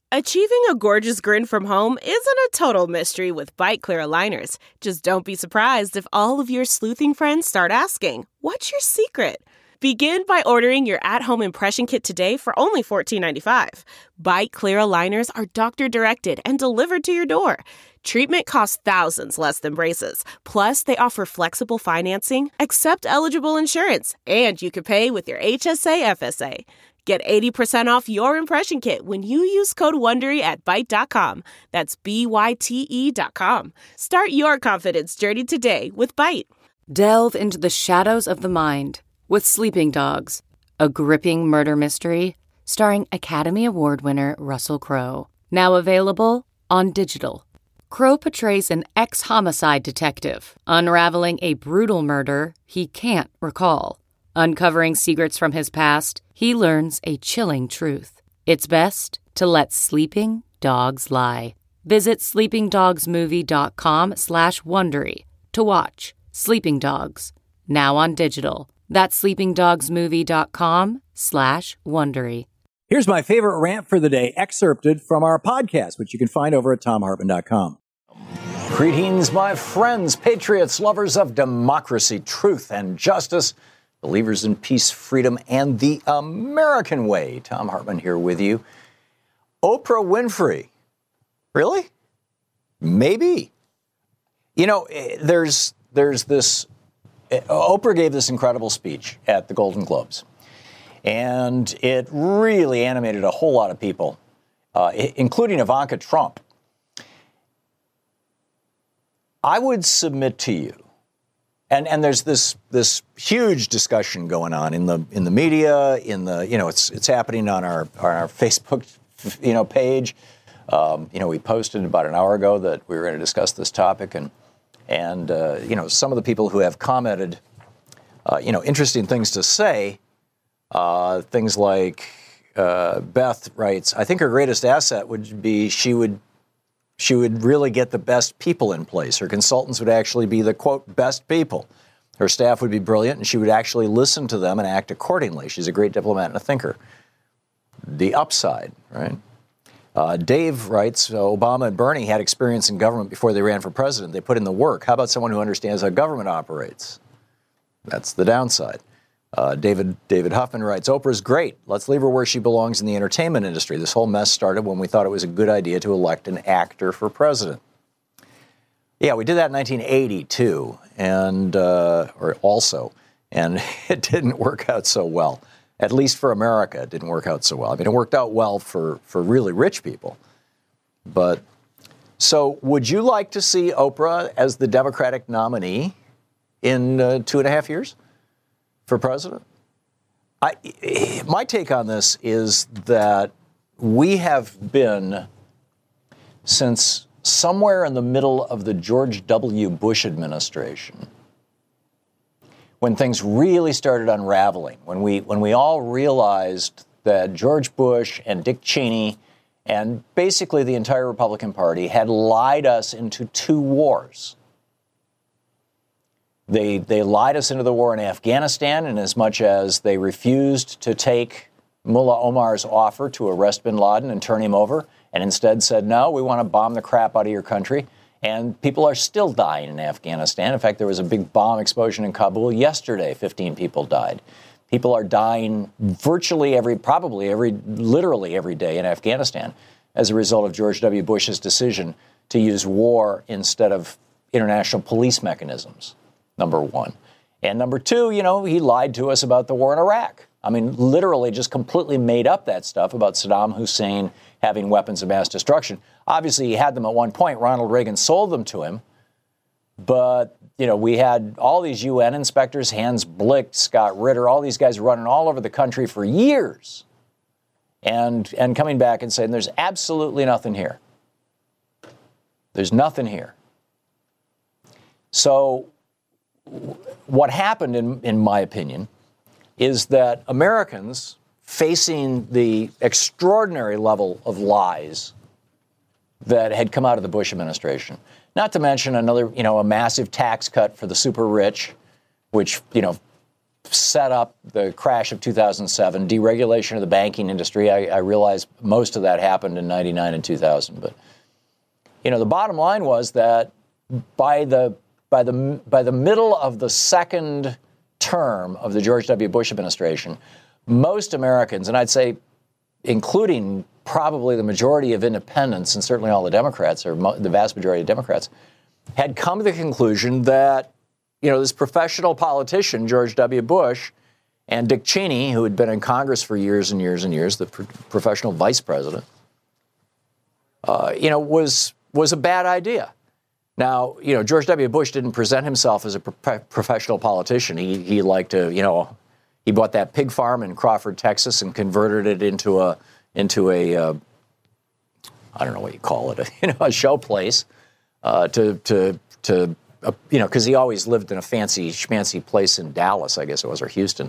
Achieving a gorgeous grin from home isn't a total mystery with Byte Clear aligners. Just don't be surprised if all of your sleuthing friends start asking, "What's your secret?" Begin by ordering your at-home impression kit today for only $14.95. Byte Clear aligners are doctor-directed and delivered to your door. Treatment costs thousands less than braces. Plus, they offer flexible financing, accept eligible insurance, and you can pay with your HSA FSA. Get 80% off your impression kit when you use code WONDERY at Byte.com. That's BYTE.com. Start your confidence journey today with Byte. Delve into the shadows of the mind with Sleeping Dogs, a gripping murder mystery starring Academy Award winner Russell Crowe. Now available on digital. Crowe portrays an ex-homicide detective unraveling a brutal murder he can't recall. Uncovering secrets from his past, he learns a chilling truth. It's best to let sleeping dogs lie. Visit sleepingdogsmovie.com/Wondery to watch Sleeping Dogs, now on digital. That's sleepingdogsmovie.com/Wondery. Here's my favorite rant for the day, excerpted from our podcast, which you can find over at TomHartman.com. Greetings, my friends, patriots, lovers of democracy, truth, and justice, believers in peace, freedom, and the American way. Thom Hartmann here with you. Oprah Winfrey. Really? Maybe. You know, there's this. Oprah gave this incredible speech at the Golden Globes, and it really animated a whole lot of people, including Ivanka Trump. I would submit to you, and there's this huge discussion going on in the media, it's happening on our Facebook page. We posted about an hour ago that we were going to discuss this topic, and some of the people who have commented, interesting things to say, things like Beth writes, I think her greatest asset would be she would really get the best people in place. Her consultants would actually be the, quote, best people. Her staff would be brilliant, and she would actually listen to them and act accordingly. She's a great diplomat and a thinker. The upside, right? Dave writes, Obama and Bernie had experience in government before they ran for president. They put in the work. How about someone who understands how government operates? That's the downside. David Huffman writes, Oprah's great. Let's leave her where she belongs in the entertainment industry. This whole mess started when we thought it was a good idea to elect an actor for president. Yeah, we did that in 1980 too, and it didn't work out so well. At least for America, it didn't work out so well. I mean, it worked out well for really rich people. But so would you like to see Oprah as the Democratic nominee in 2.5 years for president? My take on this is that we have been, since somewhere in the middle of the George W. Bush administration, when things really started unraveling, when we all realized that George Bush and Dick Cheney and basically the entire Republican Party had lied us into 2 wars. They lied us into the war in Afghanistan in as much as they refused to take Mullah Omar's offer to arrest bin Laden and turn him over, and instead said, no, we want to bomb the crap out of your country. And people are still dying in Afghanistan. In fact, there was a big bomb explosion in Kabul yesterday. 15 people died. People are dying literally every day in Afghanistan as a result of George W. Bush's decision to use war instead of international police mechanisms, number one. And number two, he lied to us about the war in Iraq. I mean, literally just completely made up that stuff about Saddam Hussein having weapons of mass destruction. Obviously, he had them at one point. Ronald Reagan sold them to him. But, we had all these UN inspectors, Hans Blicht, Scott Ritter, all these guys running all over the country for years and coming back and saying, there's absolutely nothing here. There's nothing here. So what happened, in my opinion, is that Americans, facing the extraordinary level of lies that had come out of the Bush administration, not to mention another, a massive tax cut for the super rich, which, set up the crash of 2007, deregulation of the banking industry. I realize most of that happened in 99 and 2000. But, the bottom line was that by the middle of the second term of the George W. Bush administration, most Americans, and I'd say including probably the majority of independents and certainly all the Democrats, or the vast majority of Democrats, had come to the conclusion that, this professional politician, George W. Bush, and Dick Cheney, who had been in Congress for years and years and years, the professional vice president, was a bad idea. Now, George W. Bush didn't present himself as a professional politician. He liked to, he bought that pig farm in Crawford, Texas, and converted it into a I don't know what you call it, a show place, because he always lived in a fancy schmancy place in Dallas, I guess it was, or Houston.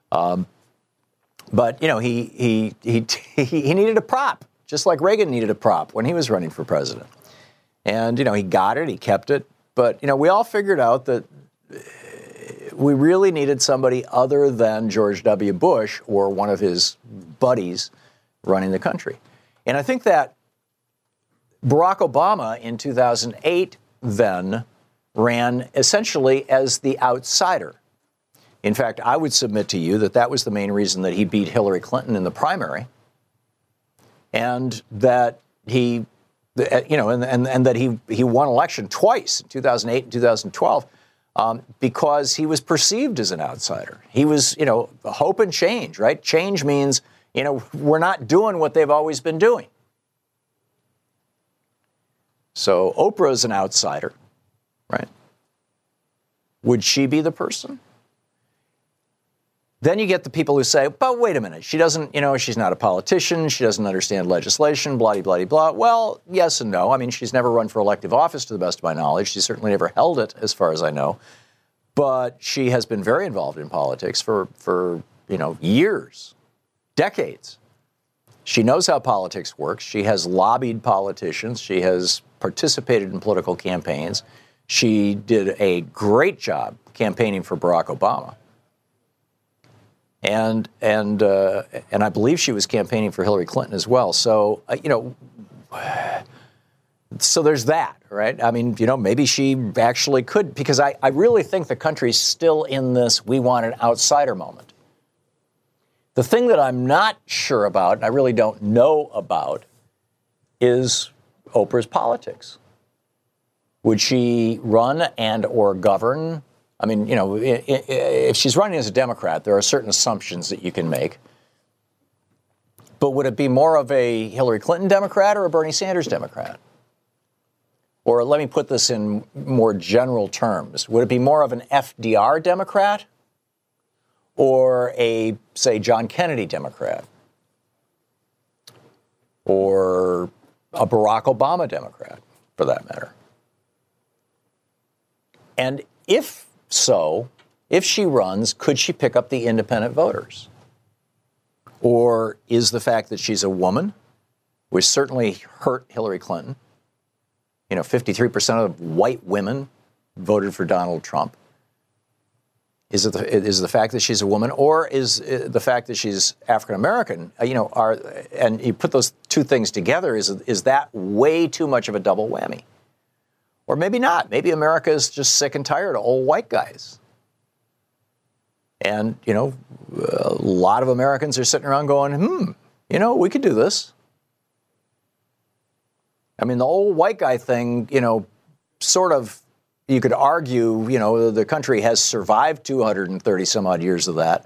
But he needed a prop, just like Reagan needed a prop when he was running for president. And, he got it, he kept it. But, we all figured out that we really needed somebody other than George W. Bush or one of his buddies running the country. And I think that Barack Obama in 2008 then ran essentially as the outsider. In fact, I would submit to you that that was the main reason that he beat Hillary Clinton in the primary, and that he, and that he won election twice in 2008 and 2012 because he was perceived as an outsider. He was, hope and change, right? Change means, we're not doing what they've always been doing. So Oprah is an outsider, right? Would she be the person? Then you get the people who say, but wait a minute, she doesn't, she's not a politician, she doesn't understand legislation, blah, blah, blah. Well, yes and no. I mean, she's never run for elective office to the best of my knowledge. She's certainly never held it, as far as I know. But she has been very involved in politics for years, decades. She knows how politics works. She has lobbied politicians. She has participated in political campaigns. She did a great job campaigning for Barack Obama. And I believe she was campaigning for Hillary Clinton as well. So, so there's that, right? I mean, maybe she actually could, because I really think the country's still in this we want an outsider moment. The thing that I'm not sure about, and I really don't know about, is Oprah's politics. Would she run and or govern? I mean, if she's running as a Democrat, there are certain assumptions that you can make. But would it be more of a Hillary Clinton Democrat or a Bernie Sanders Democrat? Or let me put this in more general terms. Would it be more of an FDR Democrat or a, say, John Kennedy Democrat? Or a Barack Obama Democrat, for that matter? And if she runs, could she pick up the independent voters? Or is the fact that she's a woman, which certainly hurt Hillary Clinton, 53% of white women voted for Donald Trump. Is the fact that she's a woman, or is the fact that she's African American? And you put those two things together, is that way too much of a double whammy? Or maybe not. Maybe America is just sick and tired of old white guys. And, a lot of Americans are sitting around going, we could do this. I mean, the old white guy thing, sort of, you could argue, the country has survived 230 some odd years of that.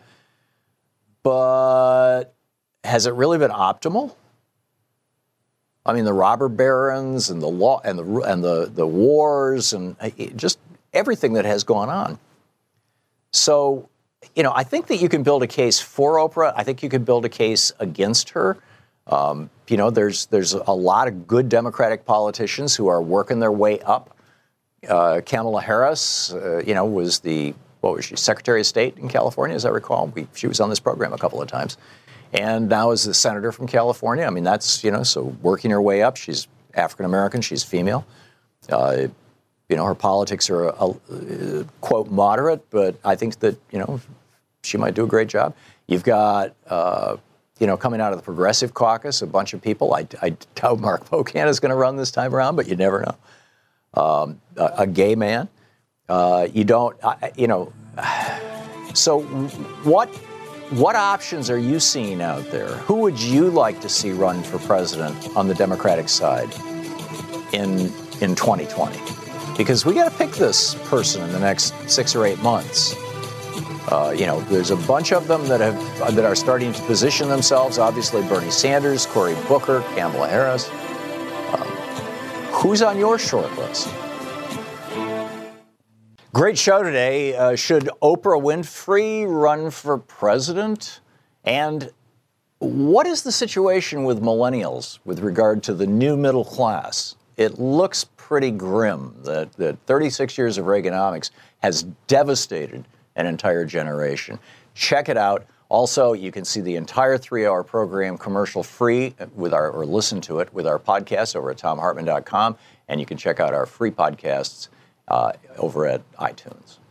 But has it really been optimal? I mean, the robber barons and the law and the wars and just everything that has gone on. So, I think that you can build a case for Oprah. I think you can build a case against her. There's a lot of good Democratic politicians who are working their way up. Kamala Harris, was Secretary of State in California, as I recall. She was on this program a couple of times. And now is the senator from California. I mean, that's, so working her way up. She's African-American. She's female. Her politics are, quote, moderate. But I think that, she might do a great job. You've got, coming out of the Progressive Caucus, a bunch of people. I doubt Mark Pocan is going to run this time around, but you never know. A gay man. So what options are you seeing out there? Who would you like to see run for president on the Democratic side in 2020? Because we got to pick this person in the next 6 or 8 months. There's a bunch of them that are starting to position themselves. Obviously, Bernie Sanders, Cory Booker, Kamala Harris. Who's on your short list? Great show today. Should Oprah Winfrey run for president? And what is the situation with millennials with regard to the new middle class? It looks pretty grim that 36 years of Reaganomics has devastated an entire generation. Check it out. Also, you can see the entire 3-hour program commercial-free or listen to it with our podcast over at TomHartman.com, and you can check out our free podcasts over at iTunes.